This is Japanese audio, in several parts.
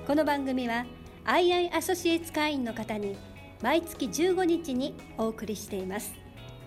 この番組はIIアソシエイツ会員の方に毎月15日にお送りしています。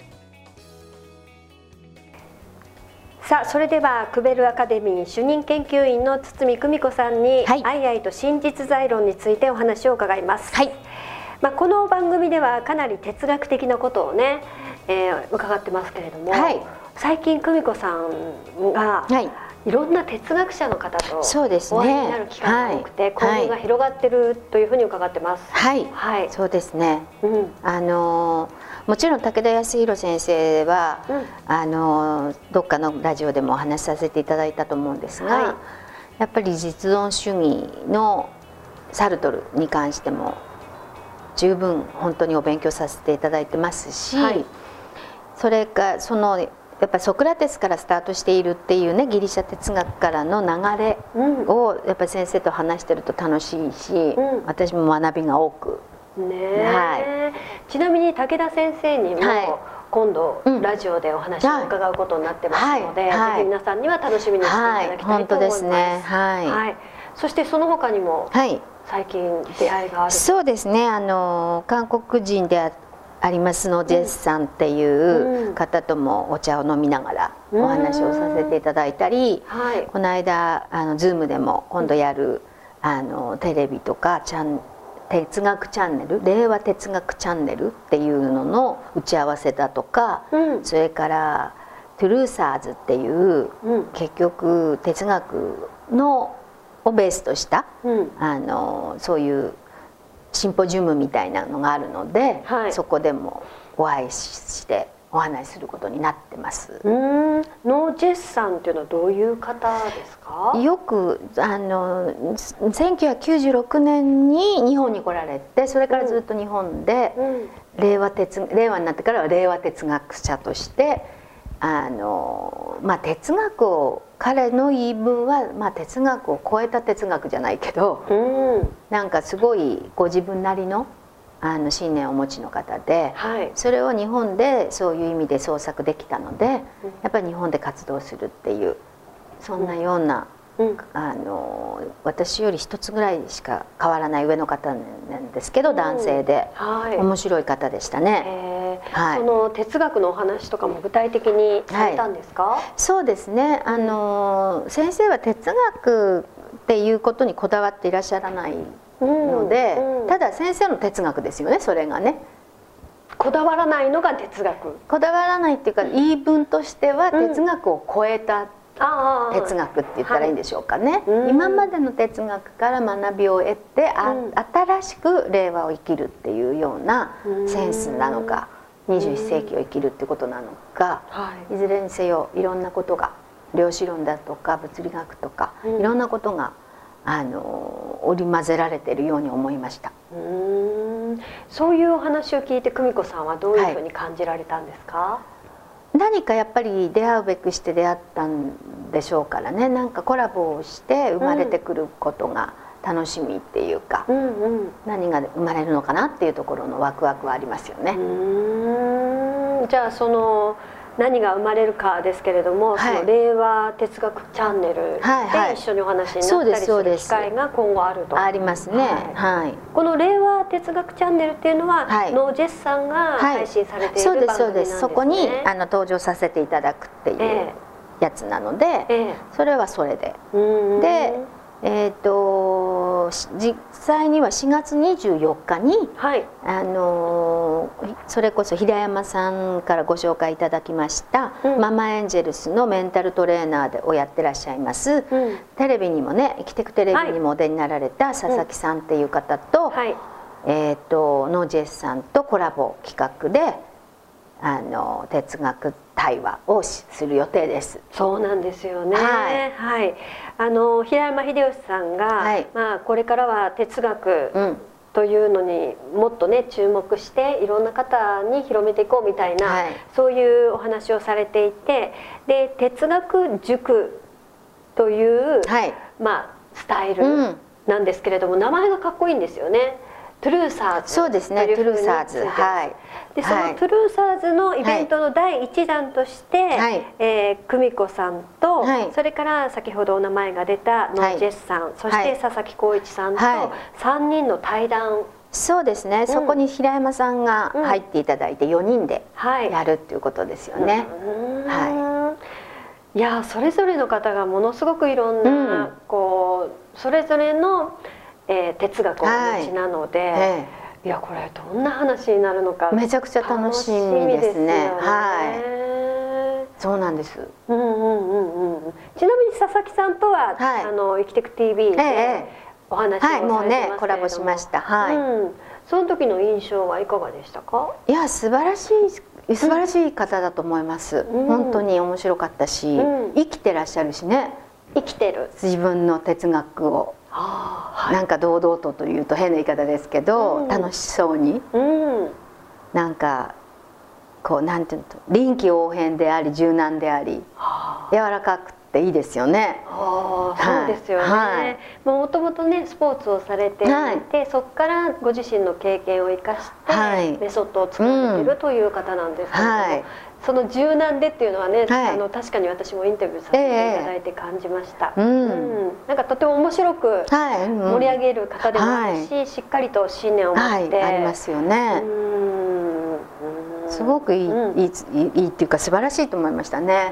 さあ、それではクベルアカデミー主任研究員の堤久美子さんに、IIと真実在論についてお話を伺います。この番組ではかなり哲学的なことをね、伺ってますけれども、最近久美子さんが、いろんな哲学者の方とお会いになる機会が多くて、交流が広がってるというふうに伺ってます。 そうですね。もちろん武田康弘先生は、どっかのラジオでもお話しさせていただいたと思うんですが、やっぱり実存主義のサルトルに関しても十分本当にお勉強させていただいてますし、それかやっぱりソクラテスからスタートしているっていうね、ギリシャ哲学からの流れをやっぱり先生と話してると楽しいし、私も学びが多くちなみに武田先生にも今度ラジオでお話を伺うことになってますので、ぜひ皆さんには楽しみにしていただきたいと思います。本当ですね。そしてその他にも最近出会いがある。 そうですね。韓国人でありますのジェスさんっていう方ともお茶を飲みながらお話をさせていただいたり、この間Zoom でも今度やるテレビとか哲学チャンネル、令和哲学チャンネルっていうのの打ち合わせだとか、それからトゥルーサーズっていう、結局哲学をベースとした、そういうシンポジウムみたいなのがあるので、そこでもお会いしてお話しすることになってます。 ノージェスさんっていうのはどういう方ですか？ よく1996年に日本に来られて、それからずっと日本で、令和になってからは令和哲学者として哲学を、彼の言い分は、哲学を超えた哲学じゃないけど、なんかすごいご自分なりの信念をお持ちの方で、それを日本でそういう意味で創作できたので、やっぱり日本で活動するっていう、そんなような、私より一つぐらいしか変わらない上の方なんですけど、男性で、面白い方でしたね。 その哲学のお話とかも具体的にされたんですか？ そうですね。先生は哲学っていうことにこだわっていらっしゃらないので、ただ先生の哲学ですよね、それがね。 こだわらないのが哲学。 こだわらないっていうか、言い分としては哲学を超えた哲学って言ったらいいんでしょうかね。今までの哲学から学びを得て、新しく令和を生きるっていうようなセンスなのか、21世紀を生きるってことなのか、いずれにせよいろんなことが、量子論だとか物理学とか、いろんなことが織り交ぜられているように思いました。 そういうお話を聞いて久美子さんはどういうふうに感じられたんですか？ 何かやっぱり出会うべくして出会ったんでしょうからね。なんかコラボをして生まれてくることが楽しみっていうか、何が生まれるのかなっていうところのワクワクはありますよね。 じゃあその何が生まれるかですけれども、その令和哲学チャンネルで一緒にお話になったりする機会が今後あると。 ありますね。 この令和哲学チャンネルっていうのは、ノージェスさんが配信されている番組なんですね。 そうです。そこに登場させていただくっていうやつなので、それはそれで。で、実際には4月24日に、それこそ平山さんからご紹介いただきました、ママエンジェルスのメンタルトレーナーをやってらっしゃいます、テレビにもね、生きてくテレビにもお出になられた佐々木さんっていう方と、ノージェスさんとコラボ企画で哲学対話をする予定です。 そうなんですよね。平山秀吉さんが、これからは哲学というのにもっとね注目していろんな方に広めていこうみたいな、そういうお話をされていて、で哲学塾という、スタイルなんですけれども、名前がかっこいいんですよね。 トゥルーサーズ、 そうですね、トゥルーサーズ、はい。 でそのトゥルーサーズのイベントの第1弾として、久美子さんと、それから先ほどお名前が出たノージェスさん、そして佐々木浩市さんと3人の対談。 そうですね、そこに平山さんが入っていただいて4人でやるっていうことですよね。 いや、それぞれの方がものすごくいろんな、こうそれぞれの、哲学をお持ちなので、いや、これどんな話になるのかめちゃくちゃ楽しみですね。はい、そうなんです。ちなみに佐々木さんとは、生きてく TV でお話をされてますけれども、もうねコラボしました。はい。 その時の印象はいかがでしたか？ いや、素晴らしい方だと思います。本当に面白かったし、生きてらっしゃるしね。 生きてる。 自分の哲学を。なんか堂々というと変な言い方ですけど、楽しそうに、なんかこうなんていうのと、臨機応変であり柔軟であり、柔らかくていいですよね。 そうですよね。もともとねスポーツをされていて、そこからご自身の経験を生かしてメソッドを作られているという方なんですけれども、その柔軟でっていうのはね、確かに私もインタビューさせていただいて感じました。なんかとても面白く盛り上げる方でもあるし、しっかりと信念を持ってありますよね。すごくいいっていうか素晴らしいと思いましたね。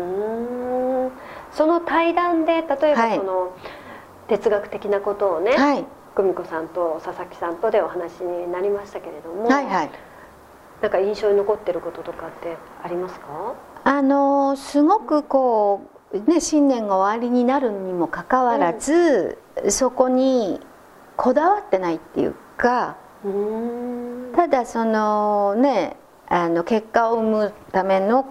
その対談で例えばその哲学的なことをね、久美子さんと佐々木さんとでお話になりましたけれども、なんか印象に残ってることとかってありますか？ すごくこうね、新年が終わりになるにもかかわらず、そこにこだわってないっていうか、ただそのね、結果を生むための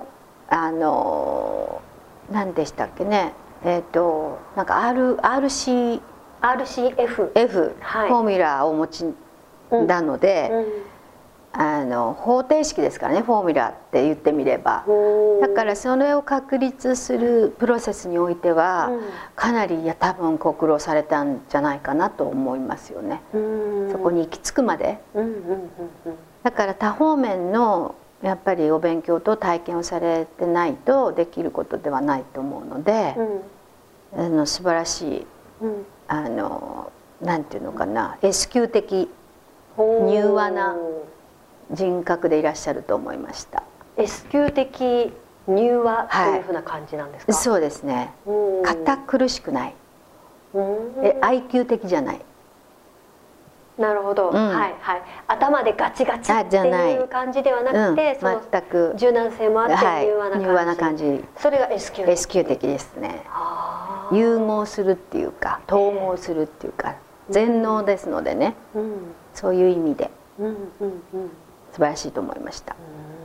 何でしたっけね、なんか RCF フォーミュラをお持ちなので、方程式ですからね、フォーミュラって言ってみれば。だからそれを確立するプロセスにおいては、かなり多分ご苦労されたんじゃないかなと思いますよね。そこに行き着くまで。だから多方面のやっぱりお勉強と体験をされてないとできることではないと思うので、素晴らしい、なんていうのかな、S級的柔和な人格でいらっしゃると思いました。 S級的柔和というふうな感じなんですか？ そうですね。堅苦しくない。IQ 的じゃない。 なるほど、頭でガチガチっていう感じではなくて、 全く柔軟性もあって柔和な感じ、それが S 級的ですね。融合するっていうか統合するっていうか全能ですのでね、そういう意味で素晴らしいと思いました。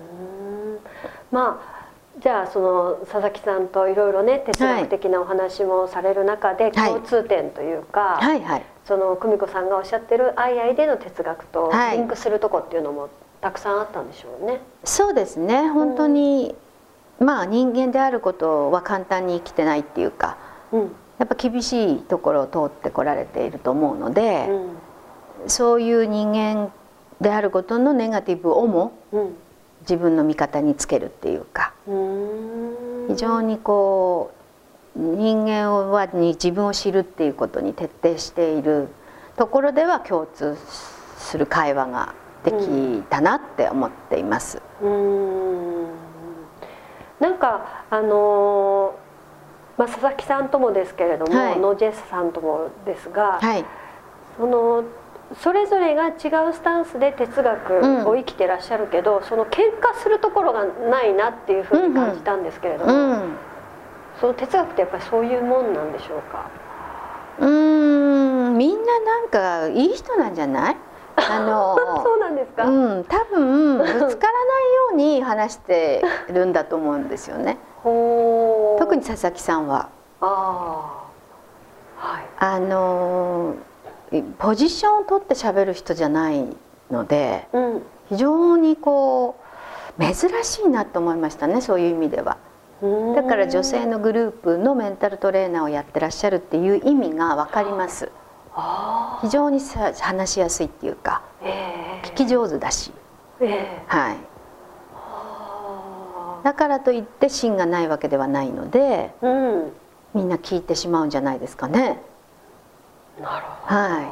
まあじゃあその佐々木さんといろいろね哲学的なお話もされる中で、共通点というか、その久美子さんがおっしゃってる相合いでの哲学とリンクするとこっていうのもたくさんあったんでしょうね。 そうですね、本当に、まあ人間であることは簡単に生きてないっていうか、やっぱ厳しいところを通ってこられていると思うので、そういう人間であることのネガティブをも自分の味方につけるっていうか、非常にこう人間に自分を知るっていうことに徹底しているところでは共通する会話ができたなって思っています。 なんか佐々木さんともですけれども、ノージェスさんともですが、それぞれが違うスタンスで哲学を生きてらっしゃるけど、その喧嘩するところがないなっていうふうに感じたんですけれども、その哲学ってやっぱりそういうもんなんでしょうか？ みんななんかいい人なんじゃない？ そうなんですか？ 多分ぶつからないように話してるんだと思うんですよね。特に佐々木さんは。ポジションを取って喋る人じゃないので、非常にこう珍しいなと思いましたね、そういう意味では。だから女性のグループのメンタルトレーナーをやってらっしゃるっていう意味が分かります。 非常に話しやすいっていうか、聞き上手だし、はい、だからといって芯がないわけではないので、みんな聞いてしまうんじゃないですかね。 なるほど、はい、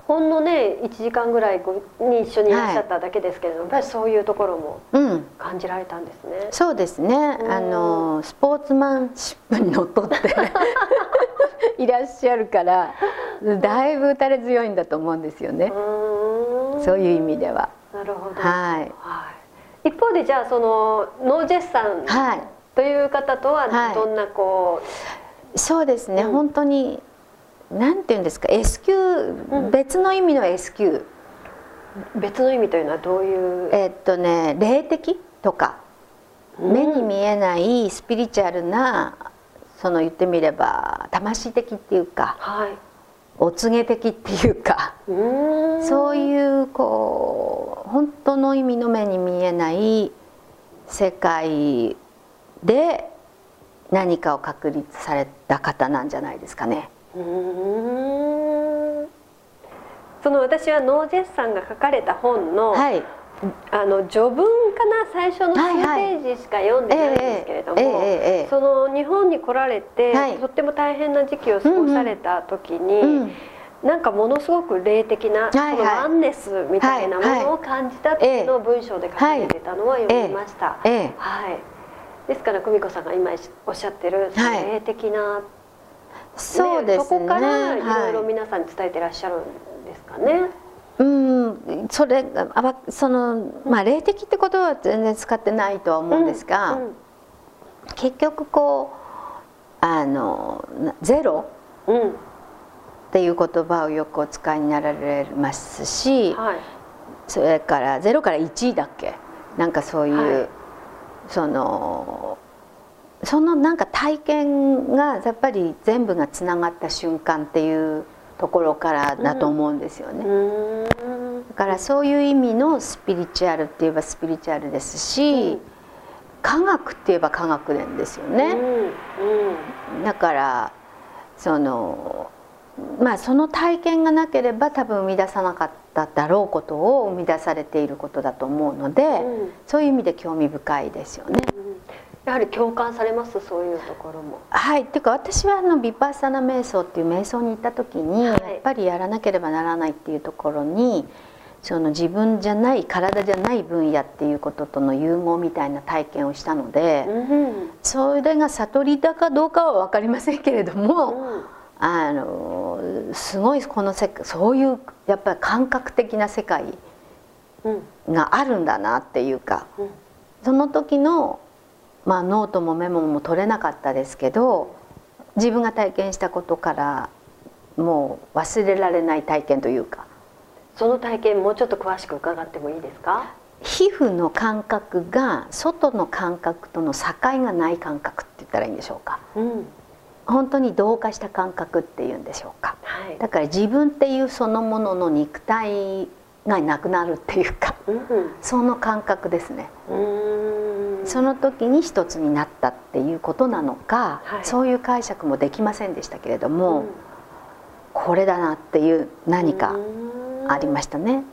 ほんのね1時間ぐらいに一緒にいらっしゃっただけですけれども、やっぱりそういうところも感じられたんですね。 そうですね、スポーツマンシップにのっとっていらっしゃるからだいぶ打たれ強いんだと思うんですよね。そういう意味では。 なるほど、はい、一方でじゃあそのノージェスさんという方とはどんなこう、そうですね、本当になんていうんですか、S q、別の意味の S q、 別の意味というのはどういう？ 霊的とか、目に見えないスピリチュアルな、その言ってみれば魂的っていうか、お告げ的っていうか、そういうこう本当の意味の目に見えない世界で何かを確立された方なんじゃないですかね。 その私はノージェスさんが書かれた本の、序文かな、最初の数ページしか読んでないんですけれども、その日本に来られて、とっても大変な時期を過ごされた時に、なんかものすごく霊的な、そのワンネスみたいなものを感じたっていうのを文章で書かれてたのは読みました。ですから久美子さんが今おっしゃってる霊的な、 そうですね、 そこからいろいろ皆さんに伝えてらっしゃるんですかね。 それその霊的ってことは全然使ってないとは思うんですが、結局こうゼロ、っていう言葉をよくお使いになられますし、それから0から1だっけ、なんかそういう、そのなんか体験がやっぱり全部がつながった瞬間っていうところからだと思うんですよね。だからそういう意味のスピリチュアルって言えばスピリチュアルですし、科学って言えば科学なんですよね。だからその体験がなければ多分生み出さなかっただろうことを生み出されていることだと思うので、そういう意味で興味深いですよね。 やはり共感されます、そういうところも。 はい、っていうか私はヴィパッサナ瞑想っていう瞑想に行った時に、やっぱりやらなければならないっていうところに、その自分じゃない体じゃない分野っていうこととの融合みたいな体験をしたので、それが悟りだかどうかは分かりませんけれども、すごいこの世界、そういうやっぱり感覚的な世界があるんだなっていうか、その時のノートもメモも取れなかったですけど、自分が体験したことからもう忘れられない体験というか。 その体験もうちょっと詳しく伺ってもいいですか？ 皮膚の感覚が外の感覚との境がない感覚って言ったらいいんでしょうか。本当に同化した感覚っていうんでしょうか。だから自分っていうそのものの肉体がなくなるっていうか、その感覚ですね。その時に一つになったっていうことなのか、そういう解釈もできませんでしたけれども、これだなっていう何かありましたね。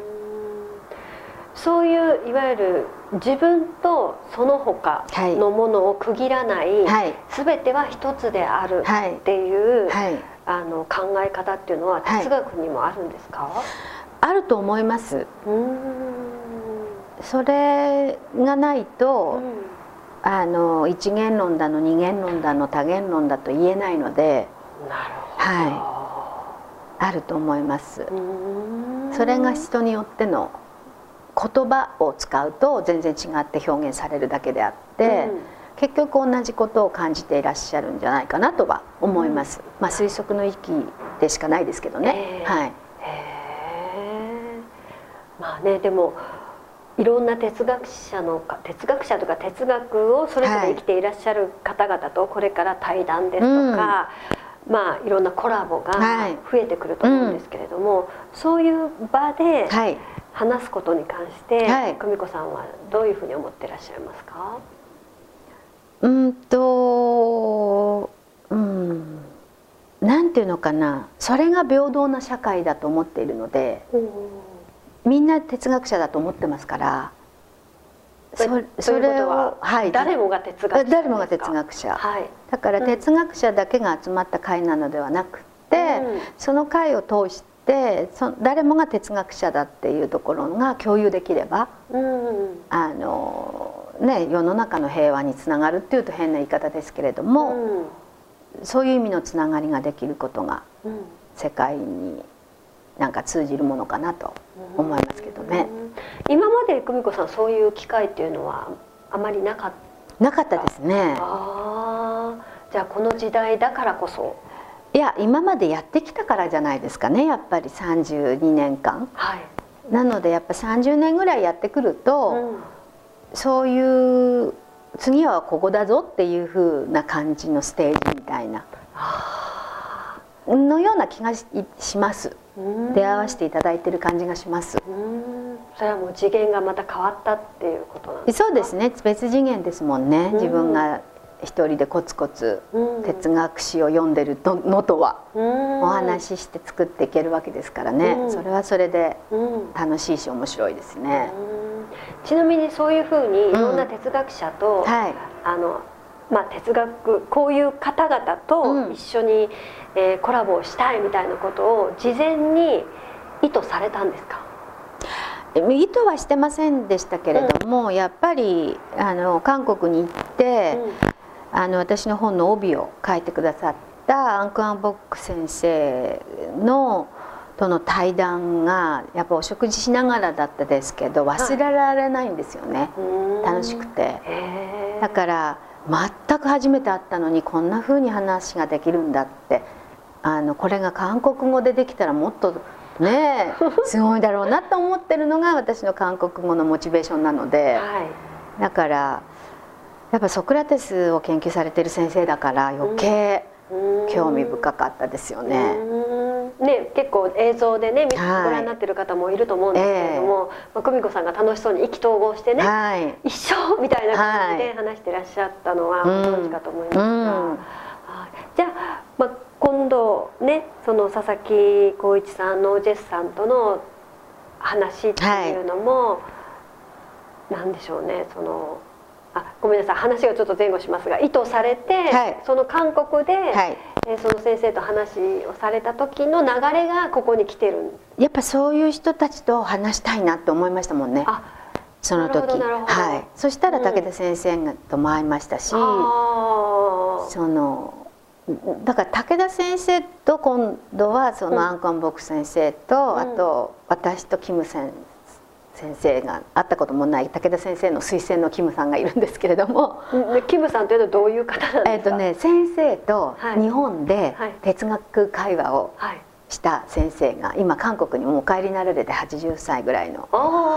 そういういわゆる自分とその他のものを区切らない、全ては一つであるっていう、考え方っていうのは哲学にもあるんですか？ あると思います。それがないと、一元論だの二元論だの多元論だと言えないので、あると思います。それが人によっての言葉を使うと全然違って表現されるだけであって、結局同じことを感じていらっしゃるんじゃないかなとは思います。推測の域でしかないですけどね。 でもいろんな哲学者とか哲学をそれぞれ生きていらっしゃる方々とこれから対談ですとか、いろんなコラボが増えてくると思うんですけれども、そういう場で話すことに関して久美子さんはどういうふうに思ってらっしゃいますか？ なんていうのかな、それが平等な社会だと思っているので、みんな哲学者だと思ってますから。 それを、はい、誰もが哲学者ですか？ 誰もが哲学者、はい、だから哲学者だけが集まった会なのではなくて、その会を通して誰もが哲学者だっていうところが共有できれば、世の中の平和につながるっていうと変な言い方ですけれども、そういう意味のつながりができることが世界になんか通じるものかなと思いますけどね。 今まで久美子さん、そういう機会っていうのはあまりなかったですね。 じゃあこの時代だからこそ。 いや、今までやってきたからじゃないですかね、やっぱり32年間、はい、なのでやっぱ30年ぐらいやってくると、そういう次はここだぞっていう風な感じのステージみたいなのような気がします。出会わせていただいてる感じがします。 それはもう次元がまた変わったっていうことなんですか？ そうですね、別次元ですもんね。自分が一人でコツコツ哲学史を読んでるのとはお話しして作っていけるわけですからね。それはそれで楽しいし面白いですね。 ちなみにそういうふうにいろんな哲学者と、哲学、こういう方々と一緒にコラボをしたいみたいなことを事前に意図されたんですか？ 意図はしてませんでしたけれども、やっぱり韓国に行って、私の本の帯を書いてくださったアン・クアン・ボック先生との対談がやっぱお食事しながらだったですけど忘れられないんですよね、楽しくて。だから全く初めて会ったのにこんな風に話ができるんだって、これが韓国語でできたらもっとねすごいだろうなと思ってるのが私の韓国語のモチベーションなので、だからやっぱソクラテスを研究されてる先生だから余計興味深かったですよね。 結構映像でねご覧になってる方もいると思うんですけれども、久美子さんが楽しそうに意気投合してね、一緒みたいな感じで話してらっしゃったのはご存知かと思いますが、じゃあ、今度ねその佐々木浩市さんのジェスさんとの話っていうのも、なんでしょうね、ごめんなさい、話がちょっと前後しますが、意図されて、その韓国で、その先生と話をされた時の流れがここに来てる。やっぱそういう人たちと話したいなって思いましたもんね、その時。そしたら武田先生とも会いましたし、だから武田先生と今度はそのアン・クアン・ボク先生と、あと私とキム先生が会ったこともない武田先生の推薦のキムさんがいるんですけれども、 キムさんというのはどういう方なんですか？ 先生と日本で哲学会話をした先生が今韓国にもうお帰りになられて80歳ぐらいの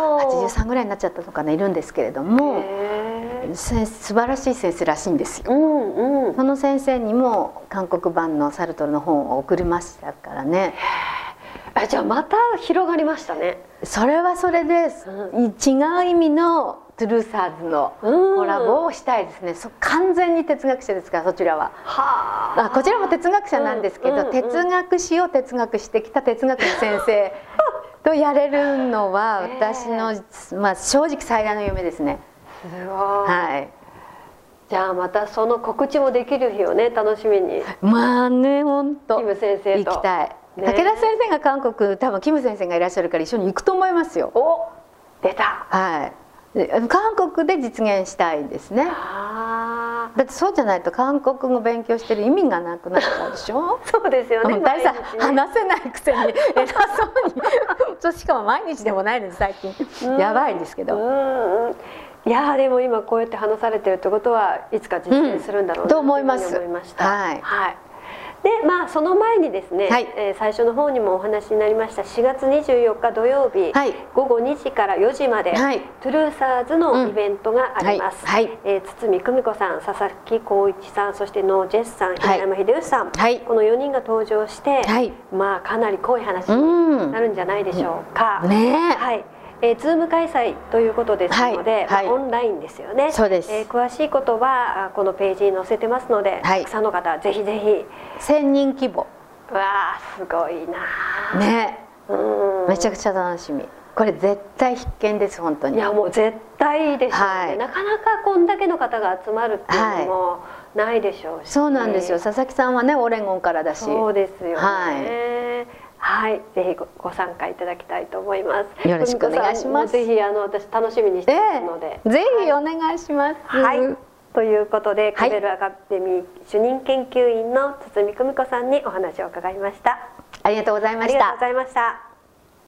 83ぐらいになっちゃったのかな、いるんですけれども、素晴らしい先生らしいんですよ。その先生にも韓国版のサルトルの本を送りましたからね。 じゃあまた広がりましたね。 それはそれで、違う意味のトゥルーサーズのコラボをしたいですね。完全に哲学者ですから、そちらは。こちらも哲学者なんですけど、哲学史を哲学してきた哲学の先生とやれるのは私の、正直最大の夢ですね。 すごい。じゃあまたその告知もできる日をね、楽しみに。 本当。 キム先生と行きたい。武田先生が韓国、多分キム先生がいらっしゃるから一緒に行くと思いますよ。 出た。 韓国で実現したいですね。だってそうじゃないと韓国語勉強してる意味がなくなっちゃうでしょ。 そうですよね。 大さ話せないくせに偉そうにしかも毎日でもないです最近。やばいんですけど。 いやでも今こうやって話されてるってことはいつか実現するんだろうなと思いました。でその前にですね、最初の方にもお話になりました4月24日土曜日、午後2時から4時まで、トゥルーサーズのイベントがあります。堤久美子さん、佐々木浩市さん、そしてノー・ジェスさん、平山秀吉さん、この4人が登場して、かなり濃い話になるんじゃないでしょうか。Zoom 開催ということですので、オンラインですよね。詳しいことはこのページに載せてますので、たくさんの方ぜひぜひ。 1000人規模。 うわー、すごいなね。めちゃくちゃ楽しみ。これ絶対必見です、本当に。 いやもう絶対でしょうね、なかなかこんだけの方が集まるっていうのもないでしょうし、 そうなんですよ。佐々木さんはねオレゴンからだし。 そうですよね。はい、ぜひご参加いただきたいと思います。 よろしくお願いします。 ぜひ私楽しみにしてますので、 ぜひお願いします。 はい。ということで、クベルアカデミー主任研究員の堤久美子さんにお話を伺いました。 ありがとうございました。 ありがとうございました。